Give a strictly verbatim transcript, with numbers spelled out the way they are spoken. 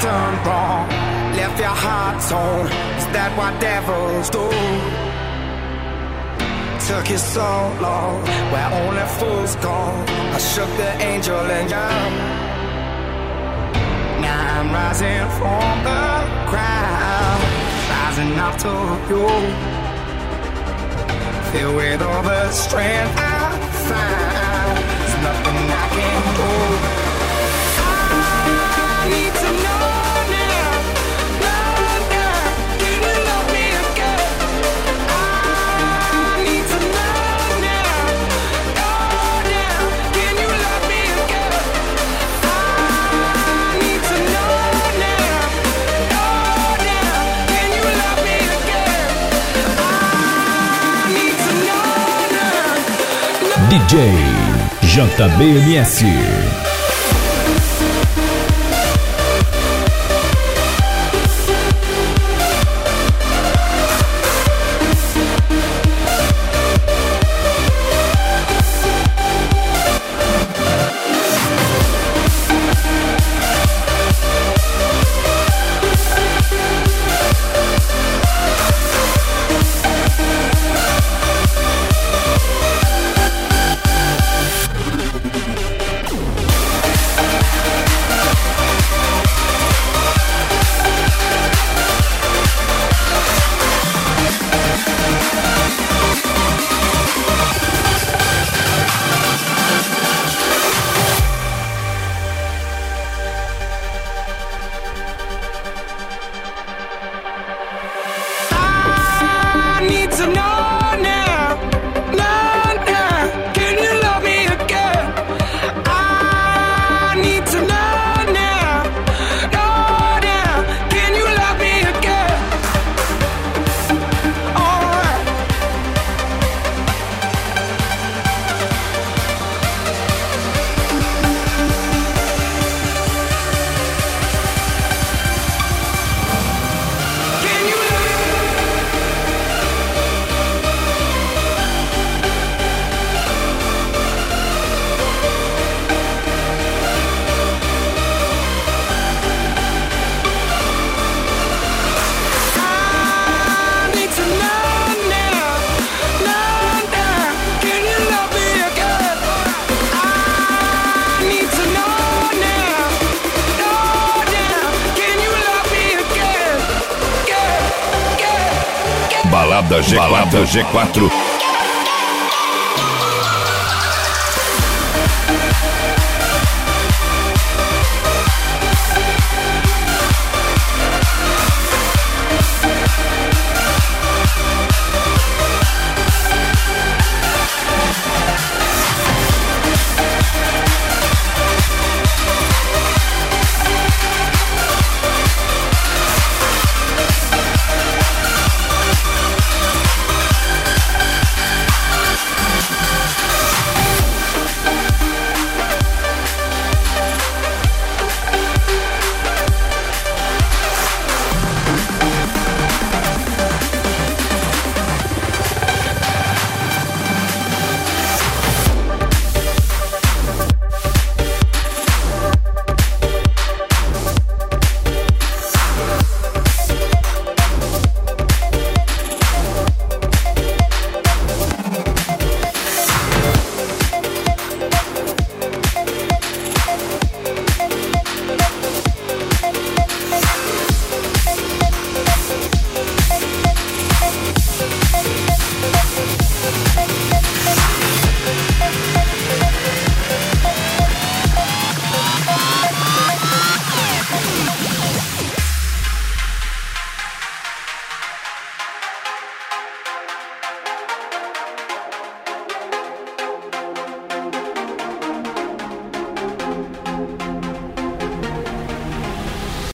done wrong? Left your heart torn. Is that what devils do? Took you so long, where only fools go. I shook the angel and young. Now I'm rising from the crowd, rising up to you. Filled with all the strength I find, there's nothing I can do. I need to know now, know now, can you love me again? I need to know now, know now, can you love me again? I need to know now, know now, can you love me again? I need to know now. D J J B M S. Balada G quatro, Balada G quatro.